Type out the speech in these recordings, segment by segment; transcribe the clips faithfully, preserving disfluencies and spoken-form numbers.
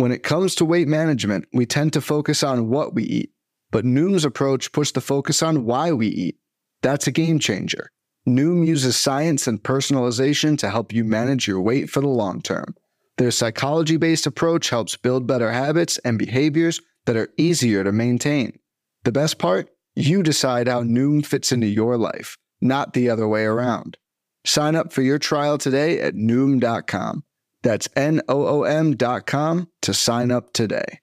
When it comes to weight management, we tend to focus on what we eat, but Noom's approach puts the focus on why we eat. That's a game changer. Noom uses science and personalization to help you manage your weight for the long term. Their psychology-based approach helps build better habits and behaviors that are easier to maintain. The best part? You decide how Noom fits into your life, not the other way around. Sign up for your trial today at Noom dot com. That's N O O M dot com to sign up today.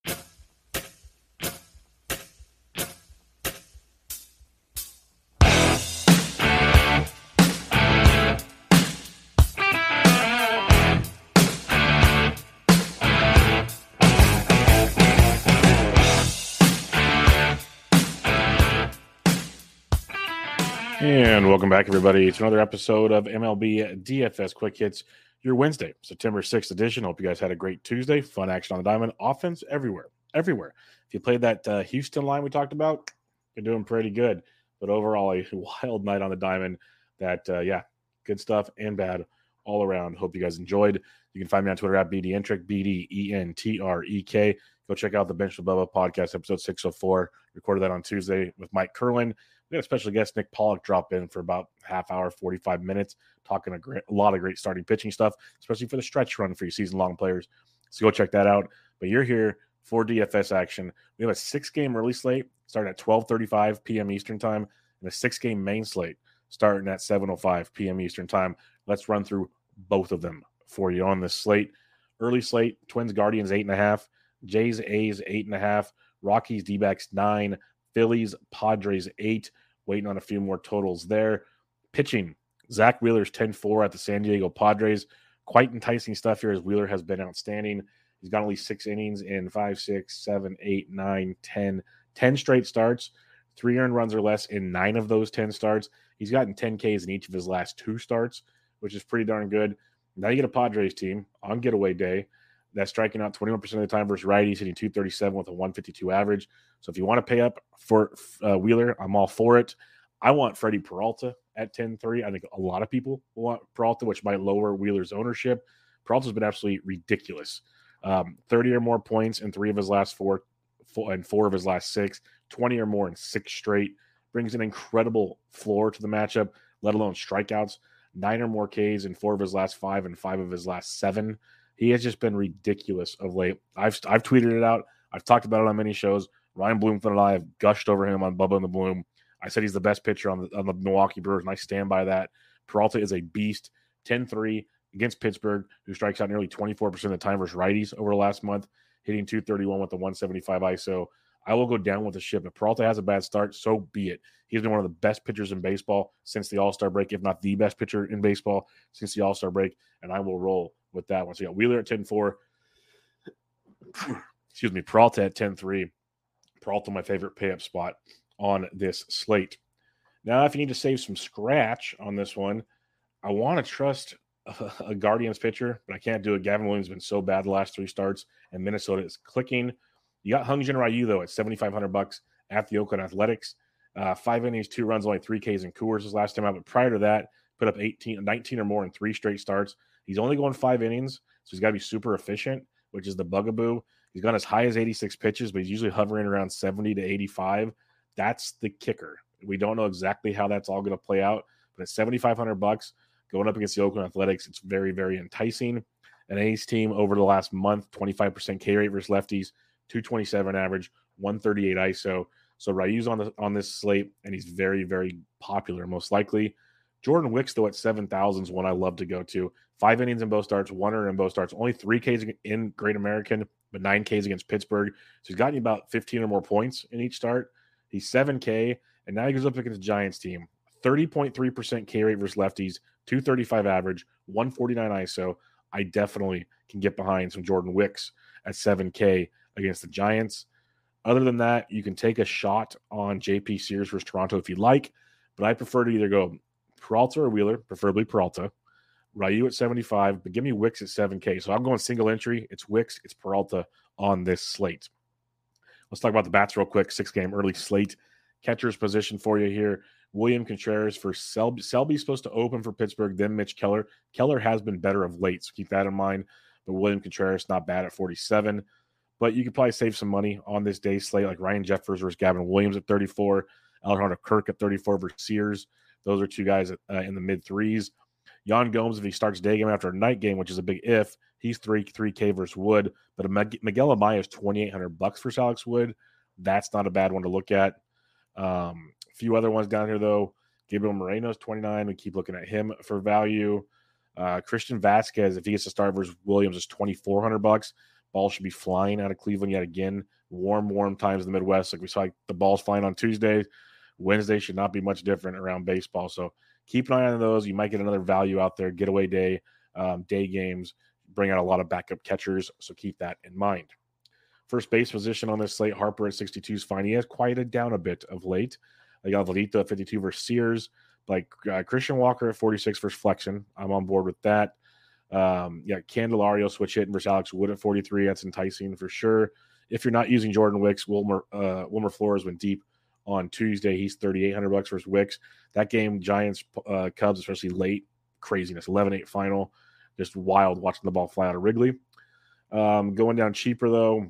And welcome back, everybody, to another episode of M L B D F S Quick Hits, your Wednesday, September sixth edition. Hope you guys had a great Tuesday. Fun action on the diamond. Offense everywhere. Everywhere. If you played that uh, Houston line we talked about, you're doing pretty good. But overall, a wild night on the diamond. That, uh, yeah, good stuff and bad all around. Hope you guys enjoyed. You can find me on Twitter at BDentrek, B D E N T R E K. Go check out the Bench with Bubba podcast, episode six oh four. Recorded that on Tuesday with Mike Kerwin. We had a special guest, Nick Pollock, drop in for about half hour, forty-five minutes, talking a, great, a lot of great starting pitching stuff, especially for the stretch run for your season-long players. So go check that out. But you're here for D F S action. We have a six-game early slate starting at twelve thirty-five p.m. Eastern time and a six-game main slate starting at seven oh five p.m. Eastern time. Let's run through both of them for you on this slate. Early slate, Twins, Guardians, eight and a half. Jays, A's, eight and a half. Rockies, D-backs, nine. Phillies, Padres, eight. Waiting on a few more totals there. Pitching, Zach Wheeler's ten four at the San Diego Padres. Quite enticing stuff here as Wheeler has been outstanding. He's got only six innings in five, six, seven, eight, nine, ten, ten straight starts. Three earned runs or less in nine of those ten starts. He's gotten ten Ks in each of his last two starts, which is pretty darn good. Now you get a Padres team on getaway day that's striking out twenty-one percent of the time versus righties, hitting two thirty-seven with a one fifty-two average. So if you want to pay up for uh, Wheeler, I'm all for it. I want Freddie Peralta at ten three. I think a lot of people want Peralta, which might lower Wheeler's ownership. Peralta's been absolutely ridiculous. Um, thirty or more points in three of his last four, four and four of his last six, twenty or more in six straight. Brings an incredible floor to the matchup, let alone strikeouts. Nine or more Ks in four of his last five and five of his last seven. He has just been ridiculous of late. I've I've tweeted it out. I've talked about it on many shows. Ryan Bloomfield and I have gushed over him on Bubba and the Bloom. I said he's the best pitcher on the, on the Milwaukee Brewers, and I stand by that. Peralta is a beast. ten three against Pittsburgh, who strikes out nearly twenty-four percent of the time versus righties over the last month, hitting two thirty-one with a one seventy-five I S O. I will go down with the ship. If Peralta has a bad start, so be it. He's been one of the best pitchers in baseball since the All-Star break, if not the best pitcher in baseball since the All-Star break, and I will roll with that one. So you got Wheeler at ten four. Excuse me, Peralta at ten three. Peralta, my favorite pay-up spot on this slate. Now, if you need to save some scratch on this one, I want to trust a, a Guardians pitcher, but I can't do it. Gavin Williams has been so bad the last three starts, and Minnesota is clicking. You got Hyun-Jin Ryu, though, at seventy-five hundred bucks at the Oakland Athletics. Uh, five innings, two runs, only three Ks in Coors his last time out. But prior to that, put up eighteen, nineteen or more in three straight starts. He's only going five innings, so he's got to be super efficient, which is the bugaboo. He's gone as high as eighty-six pitches, but he's usually hovering around seventy to eighty-five. That's the kicker. We don't know exactly how that's all going to play out, but at seventy-five hundred bucks going up against the Oakland Athletics, it's very, very enticing. An A's team over the last month, twenty-five percent K rate versus lefties, two twenty-seven average, one thirty-eight I S O. So Ryu's on the on this slate, and he's very, very popular, most likely. Jordan Wicks, though, at seven thousand is one I love to go to. Five innings in both starts, one earned in both starts, only three Ks in Great American, but nine Ks against Pittsburgh. So he's gotten you about fifteen or more points in each start. He's seven K, and now he goes up against the Giants team. thirty point three percent K rate versus lefties, two thirty-five average, one forty-nine I S O. I definitely can get behind some Jordan Wicks at seven K against the Giants. Other than that, you can take a shot on J P Sears versus Toronto if you'd like, but I prefer to either go Peralta or Wheeler, preferably Peralta. Ryu at seventy-five, but give me Wicks at seven K. So I'm going single entry. It's Wicks, it's Peralta on this slate. Let's talk about the bats real quick. Six-game early slate. Catcher's position for you here. William Contreras for Selby. Selby's supposed to open for Pittsburgh, then Mitch Keller. Keller has been better of late, so keep that in mind. but William Contreras, not bad at forty-seven. But you could probably save some money on this day slate, like Ryan Jeffers versus Gavin Williams at thirty-four, Alejandro Kirk at thirty-four versus Sears. Those are two guys uh, in the mid threes. Jan Gomes, if he starts day game after a night game, which is a big if, he's three three K versus Wood. But Miguel Amaya is twenty-eight hundred bucks for Alex Wood. That's not a bad one to look at. Um, a few other ones down here though. Gabriel Moreno's twenty-nine. We keep looking at him for value. Uh, Christian Vasquez, if he gets to start versus Williams, is twenty-four hundred bucks. Ball should be flying out of Cleveland yet again. Warm, warm times in the Midwest. Like we saw, like the ball's flying on Tuesday. Wednesday should not be much different around baseball. So keep an eye on those. You might get another value out there. Getaway day, um, day games, bring out a lot of backup catchers. So keep that in mind. First base position on this slate, Harper at sixty-two is fine. He has quieted down a bit of late. I got Valito at fifty-two versus Sears. Like uh, Christian Walker at forty-six versus Flexen. I'm on board with that. Um, yeah, Candelario switch hitting versus Alex Wood at forty-three. That's enticing for sure. If you're not using Jordan Wicks, Wilmer uh, Wilmer Flores went deep on Tuesday. He's thirty-eight hundred bucks versus Wicks. That game, Giants uh, Cubs, especially late, craziness. eleven eight final, just wild watching the ball fly out of Wrigley. Um, going down cheaper though,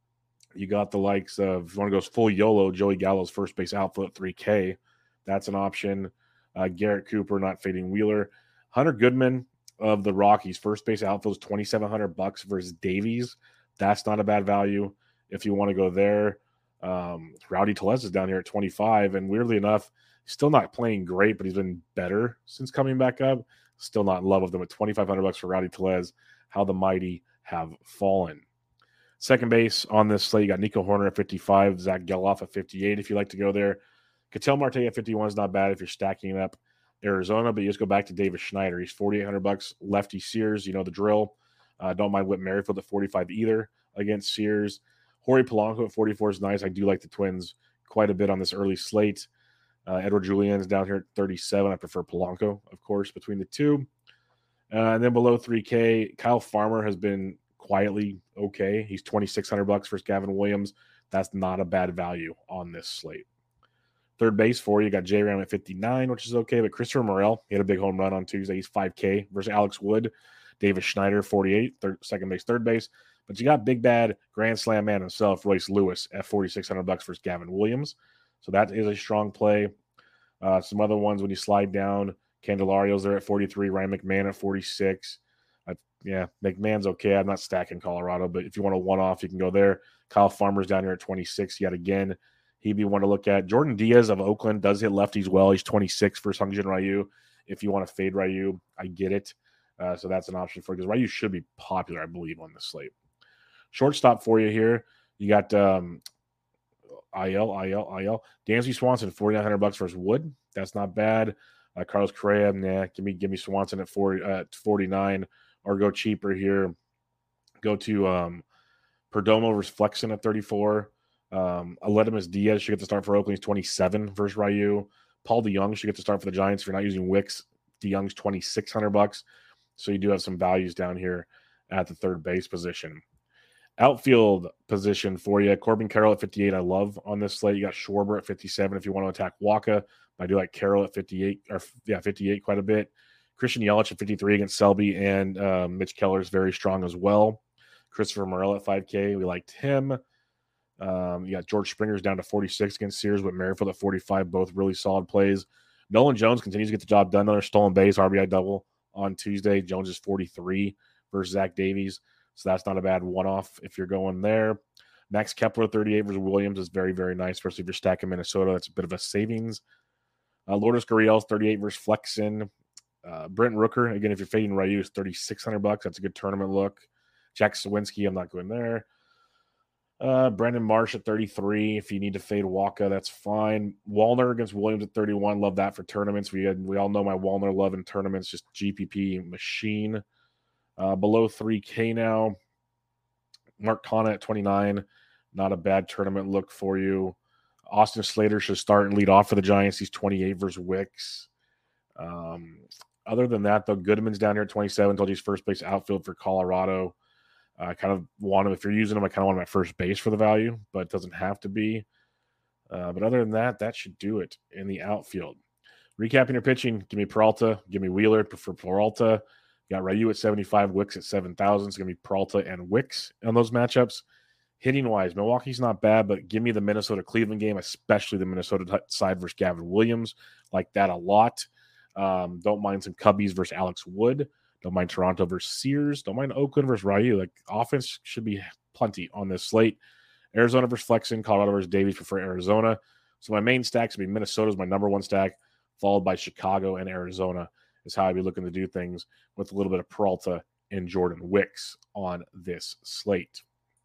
you got the likes of, if you want to go full YOLO, Joey Gallo's first base outfield at three K. That's an option. Uh, Garrett Cooper, not fading Wheeler. Hunter Goodman of the Rockies, first base outfield is twenty-seven hundred bucks versus Davies. That's not a bad value if you want to go there. Um, Rowdy Tellez is down here at twenty-five, and weirdly enough, still not playing great, but he's been better since coming back up. Still not in love with them at twenty-five hundred bucks for Rowdy Tellez. How the mighty have fallen. Second base on this slate, you got Nico Horner at fifty-five, Zach Geloff at fifty-eight if you like to go there. Ketel Marte at fifty-one is not bad if you're stacking up Arizona, but you just go back to Davis Schneider. He's forty-eight hundred bucks, lefty Sears, you know the drill. Uh, don't mind Whit Merrifield at forty-five either against Sears. Jorge Polanco at forty-four is nice. I do like the Twins quite a bit on this early slate. Uh, Edward Julian is down here at thirty-seven. I prefer Polanco, of course, between the two. Uh, and then below three K, Kyle Farmer has been quietly okay. He's twenty-six hundred bucks versus Gavin Williams. That's not a bad value on this slate. Third base for you, got J-Ram at fifty-nine, which is okay. But Christopher Morel, he had a big home run on Tuesday. He's five K versus Alex Wood. Davis Schneider, forty-eight, third, second base, third base. But you got big bad Grand Slam man himself, Royce Lewis, at forty-six hundred bucks versus Gavin Williams. So that is a strong play. Uh, some other ones when you slide down, Candelario's there at forty-three, Ryan McMahon at forty-six. I, yeah, McMahon's okay. I'm not stacking Colorado, but if you want a one-off, you can go there. Kyle Farmer's down here at twenty-six yet again. He'd be one to look at. Jordan Diaz of Oakland does hit lefties well. He's twenty-six for Sungjin Ryu. If you want to fade Ryu, I get it. Uh, so that's an option for you because Ryu should be popular, I believe, on this slate. Shortstop for you here. You got um, I L, I L, I L. Dansby Swanson, forty-nine hundred bucks versus Wood. That's not bad. Uh, Carlos Correa, nah, give me give me Swanson at forty, uh, forty-nine, or go cheaper here. Go to um, Perdomo versus Flexen at thirty-four. Um, Aledmus Diaz should get to start for Oakland. He's twenty-seven versus Ryu. Paul DeYoung should get to start for the Giants. If you're not using Wicks, DeYoung's twenty-six hundred bucks. So you do have some values down here at the third base position. Outfield position for you. Corbin Carroll at fifty-eight. I love on this slate. You got Schwarber at fifty-seven if you want to attack Waka. I do like Carroll at fifty-eight, or yeah, fifty-eight quite a bit. Christian Yelich at fifty-three against Selby, and uh, Mitch Keller is very strong as well. Christopher Morel at five K. We liked him. Um, you got George Springer's down to forty-six against Sears with Merrifield at forty-five. Both really solid plays. Nolan Jones continues to get the job done. Another stolen base, R B I double on Tuesday. Jones is forty-three versus Zach Davies. So that's not a bad one-off if you're going there. Max Kepler, thirty-eight versus Williams is very, very nice, especially if you're stacking Minnesota. That's a bit of a savings. Uh, Lourdes Gurriel's thirty-eight versus Flexen. Uh, Brent Rooker, again, if you're fading Ryu, is thirty-six hundred bucks. That's a good tournament look. Jack Sawinski, I'm not going there. Uh, Brandon Marsh at thirty-three. If you need to fade Waka, that's fine. Wallner against Williams at thirty-one. Love that for tournaments. We had, we all know my Wallner love in tournaments, just G P P machine. Uh, below three K now. Mark Canha at twenty-nine. Not a bad tournament look for you. Austin Slater should start and lead off for the Giants. He's twenty-eight versus Wicks. Um, other than that, though, Goodman's down here at twenty-seven. Told you he's first base outfield for Colorado. I uh, kind of want him, if you're using him, I kind of want him at first base for the value, but it doesn't have to be. Uh, but other than that, that should do it in the outfield. Recapping your pitching, give me Peralta, give me Wheeler for Peralta. You got Ryu at seventy-five, Wicks at seven thousand. It's going to be Peralta and Wicks on those matchups. Hitting-wise, Milwaukee's not bad, but give me the Minnesota-Cleveland game, especially the Minnesota side versus Gavin Williams. Like that a lot. Um, don't mind some Cubbies versus Alex Wood. Don't mind Toronto versus Sears. Don't mind Oakland versus Ryu. Like, offense should be plenty on this slate. Arizona versus Flexen, Colorado versus Davies for Arizona. So my main stacks would be Minnesota's my number one stack, followed by Chicago and Arizona is how I'd be looking to do things with a little bit of Peralta and Jordan Wicks on this slate.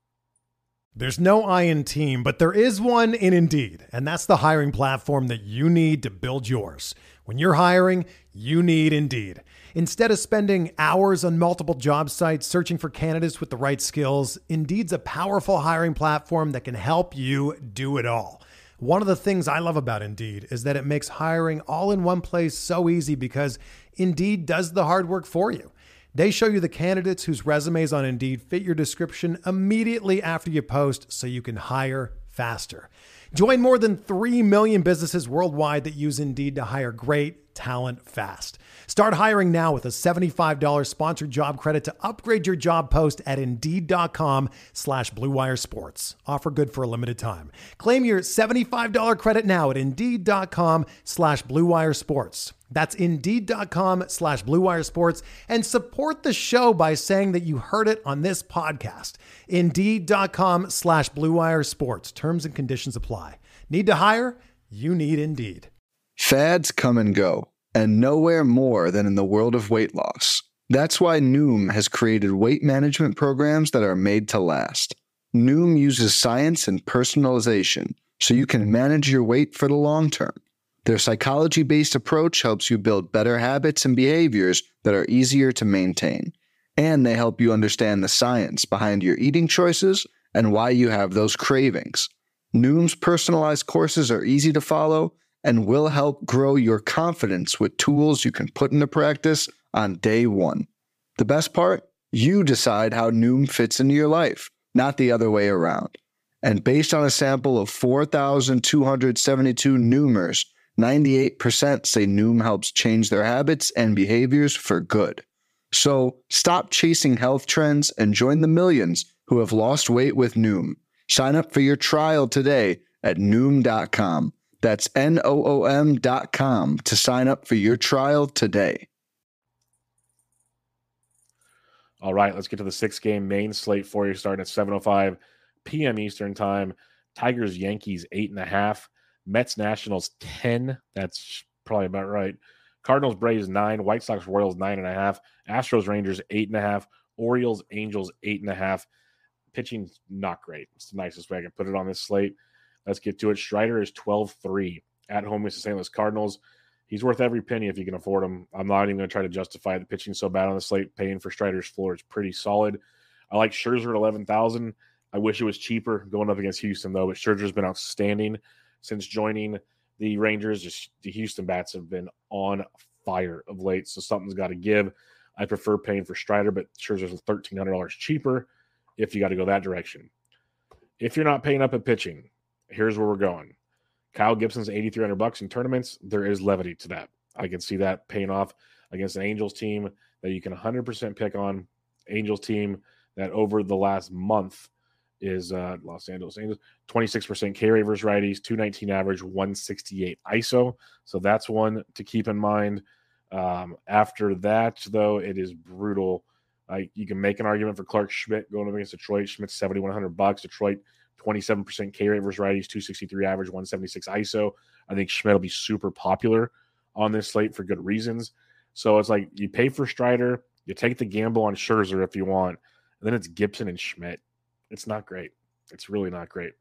There's no I in team, but there is one in Indeed, and that's the hiring platform that you need to build yours. When you're hiring, you need Indeed. Instead of spending hours on multiple job sites searching for candidates with the right skills, Indeed's a powerful hiring platform that can help you do it all. One of the things I love about Indeed is that it makes hiring all in one place so easy because Indeed does the hard work for you. They show you the candidates whose resumes on Indeed fit your description immediately after you post so you can hire faster. Join more than three million businesses worldwide that use Indeed to hire great talent fast. Start hiring now with a seventy-five dollars sponsored job credit to upgrade your job post at Indeed.com slash Blue Wire Sports. Offer good for a limited time. Claim your seventy-five dollars credit now at Indeed.com slash Blue Wire Sports. That's Indeed.com slash Blue Wire Sports, and support the show by saying that you heard it on this podcast. Indeed.com slash Blue Wire Sports. Terms and conditions apply. Need to hire? You need Indeed. Fads come and go, and nowhere more than in the world of weight loss. That's why Noom has created weight management programs that are made to last. Noom uses science and personalization so you can manage your weight for the long term. Their psychology-based approach helps you build better habits and behaviors that are easier to maintain. And they help you understand the science behind your eating choices and why you have those cravings. Noom's personalized courses are easy to follow and will help grow your confidence with tools you can put into practice on day one. The best part? You decide how Noom fits into your life, not the other way around. And based on a sample of four thousand two hundred seventy-two Noomers, ninety-eight percent say Noom helps change their habits and behaviors for good. So stop chasing health trends and join the millions who have lost weight with Noom. Sign up for your trial today at Noom dot com. That's N O O M dot com to sign up for your trial today. All right, let's get to the six-game main slate for you, starting at seven oh five p.m. Eastern Time. Tigers, Yankees, eight and a half. Mets, Nationals, ten. That's probably about right. Cardinals, Braves, nine. White Sox, Royals, nine and a half. Astros, Rangers, eight and a half. Orioles, Angels, eight and a half. Pitching, not great. It's the nicest way I can put it on this slate. Let's get to it. Strider is twelve three at home against the Saint Louis Cardinals. He's worth every penny if you can afford him. I'm not even going to try to justify the pitching so bad on the slate. Paying for Strider's floor is pretty solid. I like Scherzer at eleven thousand. I wish it was cheaper going up against Houston, though, but Scherzer's been outstanding since joining the Rangers. Just the Houston bats have been on fire of late, so something's got to give. I prefer paying for Strider, but Scherzer's thirteen hundred dollars cheaper if you got to go that direction. If you're not paying up at pitching, here's where we're going. Kyle Gibson's eighty-three hundred bucks in tournaments. There is levity to that. I can see that paying off against an Angels team that you can one hundred percent pick on. Angels team that over the last month is uh, Los Angeles Angels, twenty-six percent K rate versus righties, two nineteen average, one sixty-eight I S O. So that's one to keep in mind. Um, after that, though, it is brutal. Like, you can make an argument for Clark Schmidt going up against Detroit. Schmidt's seventy-one hundred bucks. Detroit, twenty-seven percent K rate versus righties, two sixty-three average, one seventy-six I S O. I think Schmidt will be super popular on this slate for good reasons. So it's like you pay for Strider, you take the gamble on Scherzer if you want, and then it's Gibson and Schmidt. It's not great. It's really not great.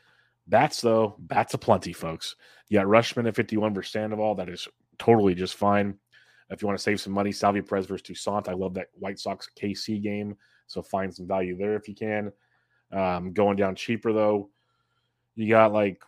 Bats, though, bats aplenty, folks. You got Rushman at fifty-one versus Sandoval. That is totally just fine. If you want to save some money, Salvia Perez versus Toussaint. I love that White Sox K C game, so find some value there if you can. Um, going down cheaper, though, you got like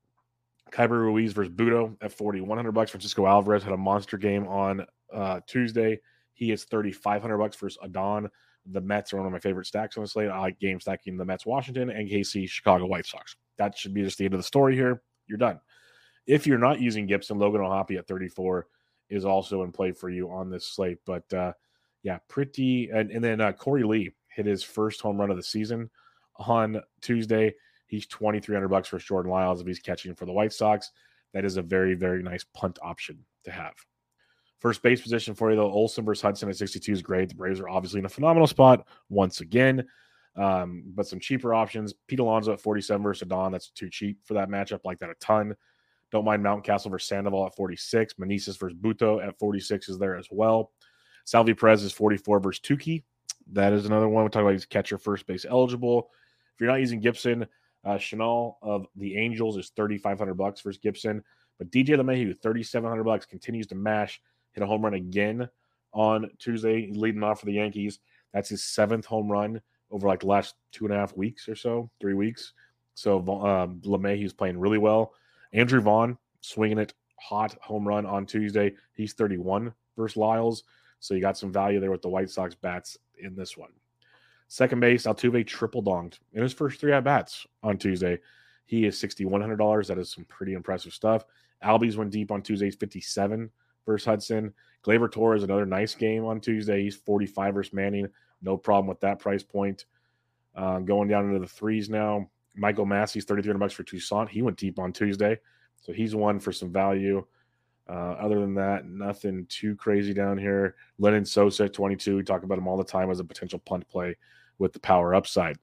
Kyber Ruiz versus Budo at forty-one hundred bucks. Francisco Alvarez had a monster game on uh, Tuesday. He is thirty-five hundred bucks versus Adon. The Mets are one of my favorite stacks on the slate. I like game stacking the Mets, Washington, and K C, Chicago White Sox. That should be just the end of the story here. You're done. If you're not using Gibson, Logan O'Hoppe at thirty-four is also in play for you on this slate. But uh, Yeah, pretty. And, and then uh, Corey Lee hit his first home run of the season on Tuesday. He's twenty-three hundred bucks for Jordan Lyles if he's catching for the White Sox. That is a very, very nice punt option to have. First base position for you, though, Olsen versus Hudson at sixty-two is great. The Braves are obviously in a phenomenal spot once again. Um, but some cheaper options. Pete Alonso at forty-seven versus Adon. That's too cheap for that matchup. Like that a ton. Don't mind Mountcastle versus Sandoval at forty-six. Meneses versus Buto at forty-six is there as well. Salvi Perez is forty-four versus Tukey. That is another one. We're talking about he's catcher first base eligible. If you're not using Gibson, uh, Chanel of the Angels is thirty-five hundred bucks versus Gibson. But D J LeMahieu, thirty-seven hundred bucks, continues to mash. Hit a home run again on Tuesday. He's leading off for the Yankees. That's his seventh home run over like the last two and a half weeks or so, three weeks. So um, LeMahieu's playing really well. Andrew Vaughn swinging it hot home run on Tuesday. He's thirty-one versus Lyles. So you got some value there with the White Sox bats in this one. Second base, Altuve triple donged in his first three at-bats on Tuesday. He is six thousand one hundred dollars. That is some pretty impressive stuff. Albies went deep on Tuesday, fifty-seven versus Hudson. Gleyber Torres, another nice game on Tuesday. He's forty-five versus Manning. No problem with that price point. Uh, going down into the threes now. Michael Massey's thirty-three hundred bucks for Toussaint. He went deep on Tuesday. So he's one for some value. Uh, other than that, nothing too crazy down here. Lennon Sosa at twenty-two. We talk about him all the time as a potential punt play with the power upside.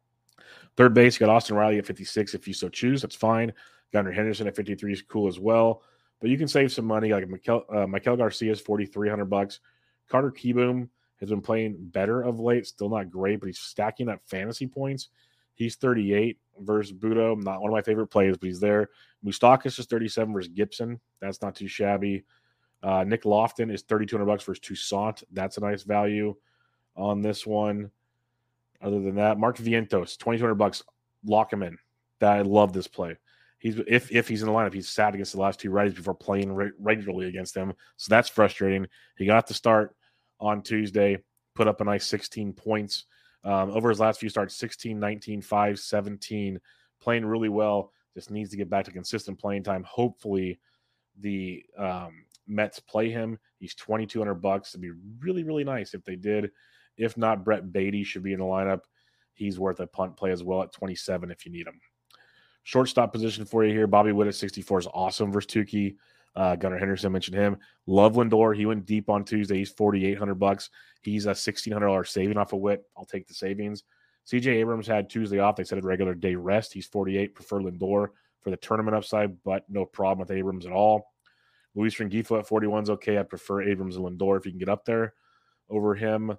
Third base, you got Austin Riley at fifty-six if you so choose. That's fine. Gunnar Henderson at fifty-three is cool as well. But you can save some money. Like Mikel, uh, Mikel Garcia is forty-three hundred bucks. Carter Kieboom has been playing better of late. Still not great, but he's stacking up fantasy points. He's thirty-eight versus Budo. Not one of my favorite plays, but he's there. Moustakas is thirty-seven versus Gibson. That's not too shabby. Uh, Nick Lofton is thirty-two hundred bucks versus Toussaint. That's a nice value on this one. Other than that, Mark Vientos, twenty-two hundred bucks. Lock him in. That, I love this play. He's if if he's in the lineup, he's sat against the last two righties before playing re- regularly against them. So that's frustrating. He got to start on Tuesday, put up a nice sixteen points. Um, over his last few starts, sixteen, nineteen, five, seventeen, playing really well. Just needs to get back to consistent playing time. Hopefully the um, Mets play him. He's twenty-two hundred bucks. It'd be really, really nice if they did. If not, Brett Beatty should be in the lineup. He's worth a punt play as well at twenty-seven if you need him. Shortstop position for you here. Bobby Witt at sixty-four is awesome versus Tukey. Uh, Gunnar Henderson mentioned him. Love Lindor. He went deep on Tuesday. He's forty-eight hundred bucks. He's a sixteen hundred dollars saving off of Witt. I'll take the savings. C J Abrams had Tuesday off. They said a regular day rest. He's forty-eight. Prefer Lindor for the tournament upside, but no problem with Abrams at all. Luis Rengifo at forty-one is okay. I prefer Abrams and Lindor if you can get up there over him.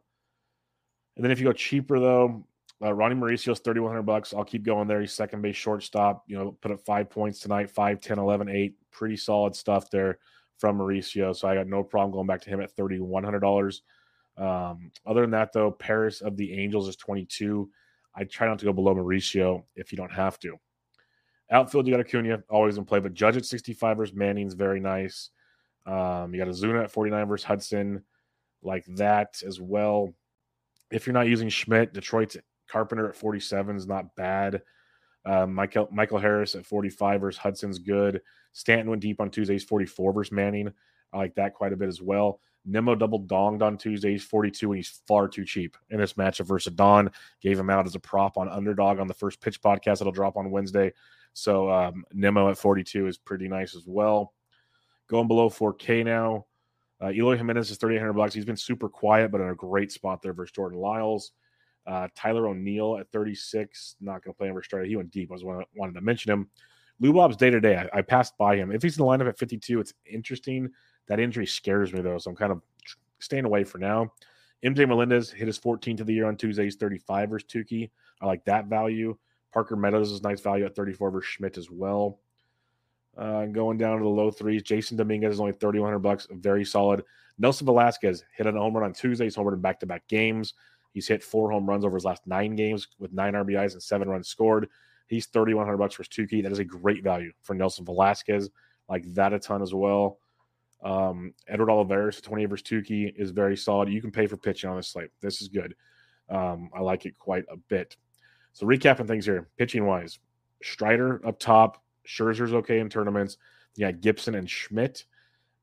And then if you go cheaper, though, uh, Ronnie Mauricio's thirty-one hundred bucks. I'll keep going there. He's second base shortstop. You know, put up five points tonight, five, ten, eleven, eight. Pretty solid stuff there from Mauricio. So I got no problem going back to him at thirty-one hundred dollars. Um, other than that, though, Paris of the Angels is twenty-two. I try not to go below Mauricio if you don't have to. Outfield, you got Acuna, always in play, but Judge at sixty-five versus Manning's very nice. Um, you got Azuna at forty-nine versus Hudson, like that as well. If you're not using Schmidt, Detroit's Carpenter at forty-seven is not bad. Uh, Michael Michael Harris at forty-five versus Hudson's good. Stanton went deep on Tuesday. He's forty-four versus Manning. I like that quite a bit as well. Nimmo double donged on Tuesday. He's forty-two, and he's far too cheap in this matchup versus Don. Gave him out as a prop on Underdog on the First Pitch podcast. It'll drop on Wednesday. So um, Nimmo at forty-two is pretty nice as well. Going below four K now. Uh, Eloy Jimenez is thirty-eight hundred bucks. He's been super quiet, but in a great spot there versus Jordan Lyles. Uh, Tyler O'Neill at thirty-six. Not going to play him versus Strider. He went deep. I was wanted, wanted to mention him. Lou Bob's day-to-day. I, I passed by him. If he's in the lineup at fifty-two, it's interesting. That injury scares me, though, so I'm kind of staying away for now. M J Melendez hit his fourteenth of the year on Tuesday. He's thirty-five versus Tukey. I like that value. Parker Meadows is nice value at thirty-four versus Schmidt as well. Uh, going down to the low threes, Jason Dominguez is only thirty-one hundred bucks. Very solid. Nelson Velasquez hit a home run on Tuesday. He's homered in back-to-back games. He's hit four home runs over his last nine games with nine R B Is and seven runs scored. He's thirty-one hundred bucks for Tukey. That is a great value for Nelson Velasquez. Like that a ton as well. Um, Edward Olivares, twenty versus Tukey, is very solid. You can pay for pitching on this slate. This is good. Um, I like it quite a bit. So recapping things here, pitching-wise, Strider up top. Scherzer's okay in tournaments. You got Gibson and Schmidt.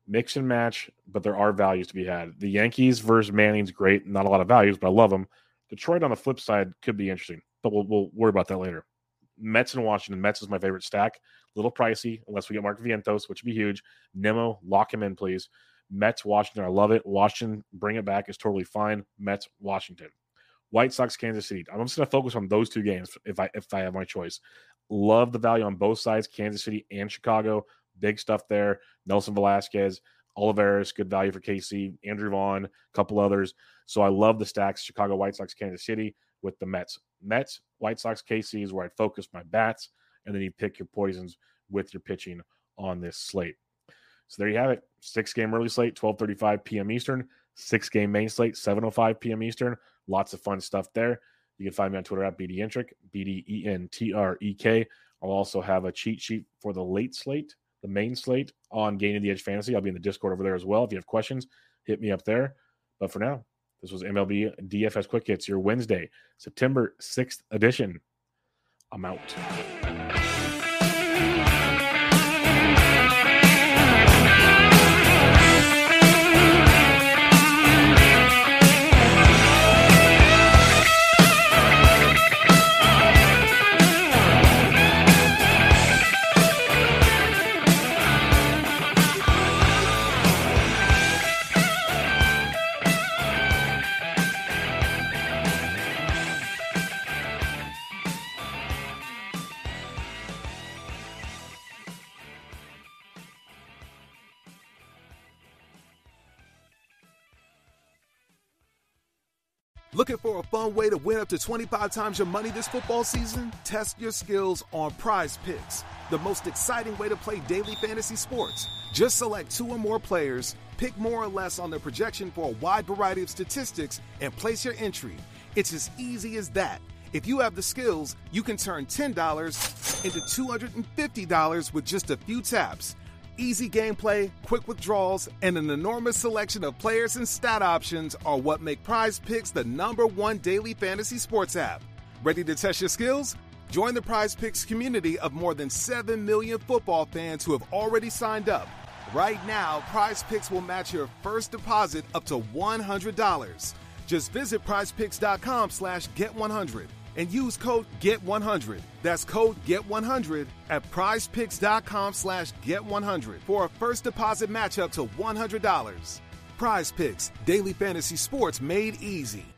Mix and match, but there are values to be had. The Yankees versus Manning's great. Not a lot of values, but I love them. Detroit on the flip side could be interesting, but we'll, we'll worry about that later. Mets and Washington. Mets is my favorite stack. A little pricey unless we get Mark Vientos, which would be huge. Nimmo, lock him in, please. Mets, Washington, I love it. Washington, bring it back, is totally fine. Mets, Washington. White Sox, Kansas City. I'm just going to focus on those two games if I if I have my choice. Love the value on both sides, Kansas City and Chicago. Big stuff there. Nelson Velasquez, Olivares, good value for K C. Andrew Vaughn, a couple others. So I love the stacks, Chicago, White Sox, Kansas City with the Mets. Mets, White Sox, K C is where I'd focus my bats, and then you pick your poisons with your pitching on this slate. So there you have it. Six-game early slate, twelve thirty-five p.m. Eastern. Six-game main slate, seven oh five p.m. Eastern. Lots of fun stuff there. You can find me on Twitter at BDentrek, B D E N T R E K. I'll also have a cheat sheet for the late slate, the main slate on Gaining the Edge Fantasy. I'll be in the Discord over there as well. If you have questions, hit me up there. But for now, this was M L B D F S Quick Hits, your Wednesday, September sixth edition. I'm out. Looking for a fun way to win up to twenty-five times your money this football season? Test your skills on Prize Picks, the most exciting way to play daily fantasy sports. Just select two or more players, pick more or less on their projection for a wide variety of statistics, and place your entry. It's as easy as that. If you have the skills, you can turn ten dollars into two hundred fifty dollars with just a few taps. Easy gameplay, quick withdrawals, and an enormous selection of players and stat options are what make Prize Picks the number one daily fantasy sports app. Ready to test your skills? Join the Prize Picks community of more than seven million football fans who have already signed up. Right now, Prize Picks will match your first deposit up to one hundred dollars. Just visit prizepicks.com slash get one hundred and use code get one hundred. That's code get one hundred at prizepicks.com slash get one hundred for a first deposit match up to one hundred dollars. Prize Picks, daily fantasy sports made easy.